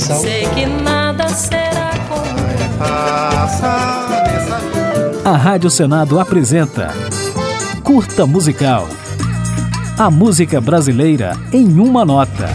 sal. Sei que nada será como A Rádio Senado apresenta Curta Musical. A música brasileira em uma nota.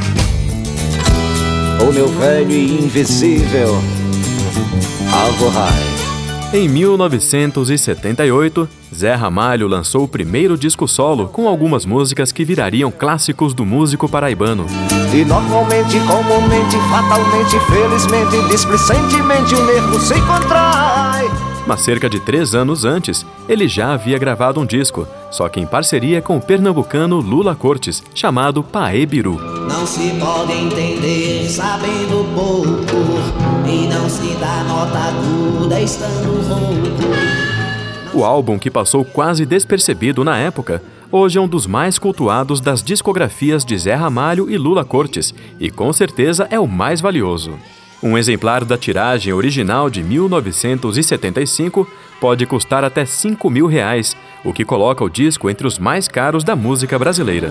O meu velho e invisível Alvorrai. Em 1978, Zé Ramalho lançou o primeiro disco solo com algumas músicas que virariam clássicos do músico paraibano. E normalmente, comumente, fatalmente, felizmente, displicentemente o nervo se contrai. Mas cerca de 3 anos antes, ele já havia gravado um disco, só que em parceria com o pernambucano Lula Cortes, chamado Paê Biru. Não se pode entender sabendo pouco, e não se dá nota aguda estando rouco. O álbum, que passou quase despercebido na época, hoje é um dos mais cultuados das discografias de Zé Ramalho e Lula Cortes, e com certeza é o mais valioso. Um exemplar da tiragem original de 1975 pode custar até R$5.000, o que coloca o disco entre os mais caros da música brasileira.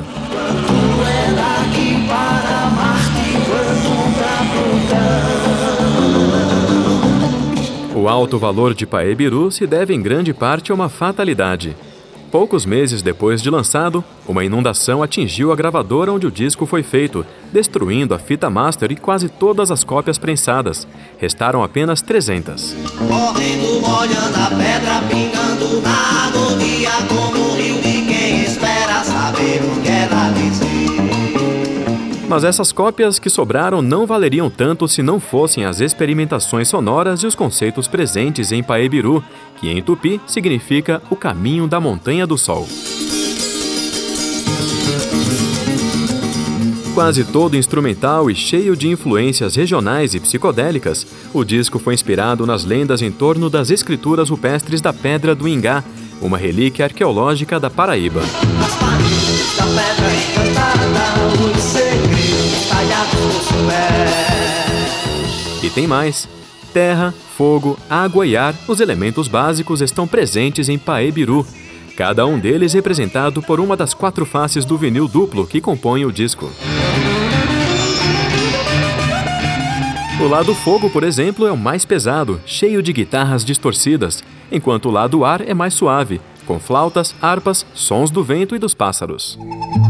O alto valor de Paê Biru se deve em grande parte a uma fatalidade. Poucos meses depois de lançado, uma inundação atingiu a gravadora onde o disco foi feito, destruindo a fita master e quase todas as cópias prensadas. Restaram apenas 300. Correndo, molhando a pedra, pingando na agonia, como o rio de quem espera saber o que ela dizer. Mas essas cópias que sobraram não valeriam tanto se não fossem as experimentações sonoras e os conceitos presentes em Paê Biru, que em tupi significa o caminho da Montanha do Sol. Quase todo instrumental e cheio de influências regionais e psicodélicas, o disco foi inspirado nas lendas em torno das escrituras rupestres da Pedra do Ingá, uma relíquia arqueológica da Paraíba. As paredes da pedra encantada, os segredos talhados no pé. E tem mais. Terra, fogo, água e ar, os elementos básicos estão presentes em Paê Biru, cada um deles representado por uma das 4 faces do vinil duplo que compõem o disco. O lado fogo, por exemplo, é o mais pesado, cheio de guitarras distorcidas, enquanto o lado ar é mais suave, com flautas, harpas, sons do vento e dos pássaros.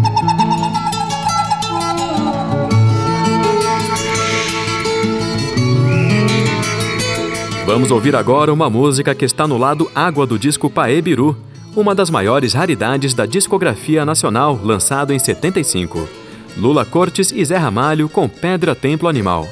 Vamos ouvir agora uma música que está no lado água do disco Paê Biru, uma das maiores raridades da discografia nacional, lançado em 75. Lula Cortes e Zé Ramalho com Pedra Templo Animal.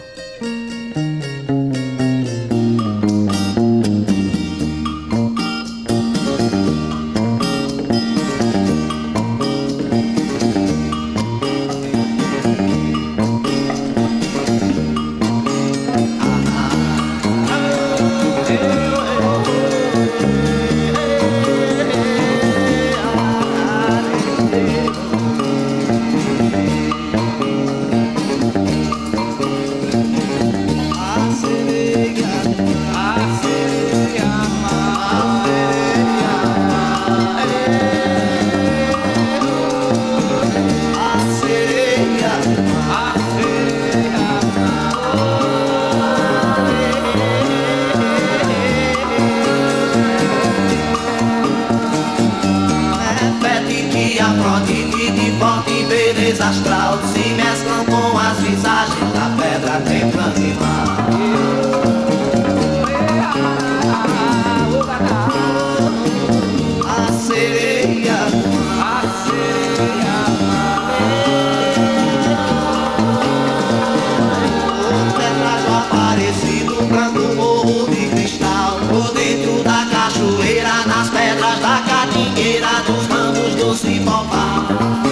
Astral se mesclam com as visagens da pedra templo animal. A sereia, o tetrajo aparecido, branco morro de cristal, por dentro da cachoeira, nas pedras da catingueira, nos ramos do cipó-pau.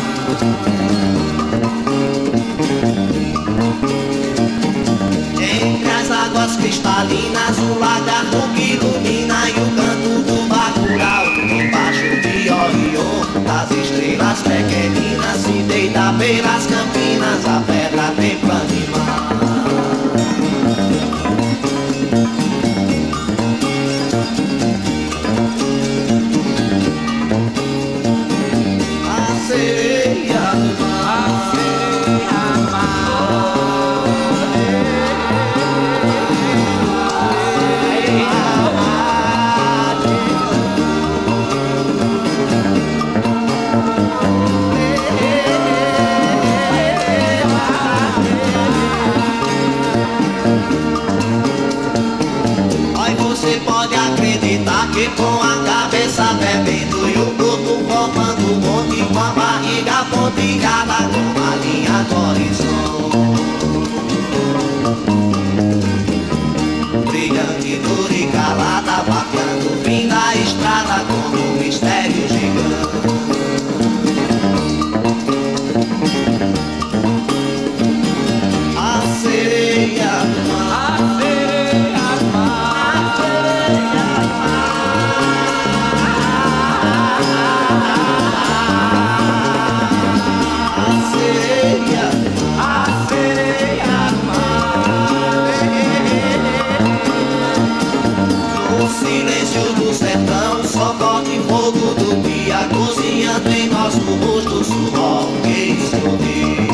Entre as águas cristalinas, o lagarto que ilumina e o canto do bacurau. Embaixo de Orion, das estrelas pequeninas, se deita pelas campinas, a pedra templo animal. A sereia do mar, a sereia do mar. no rosto, suor que esconder.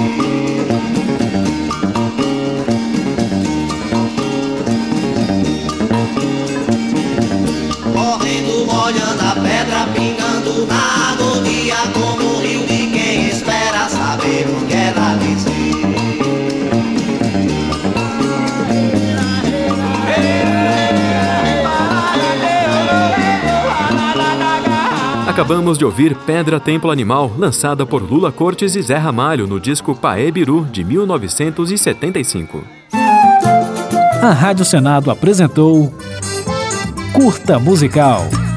Correndo, molhando a pedra, pingando na agonia, como o rio de quem espera saber o que ela dizer. Acabamos de ouvir Pedra Templo Animal, lançada por Lula Cortes e Zé Ramalho no disco Paê Biru, de 1975. A Rádio Senado apresentou Curta Musical.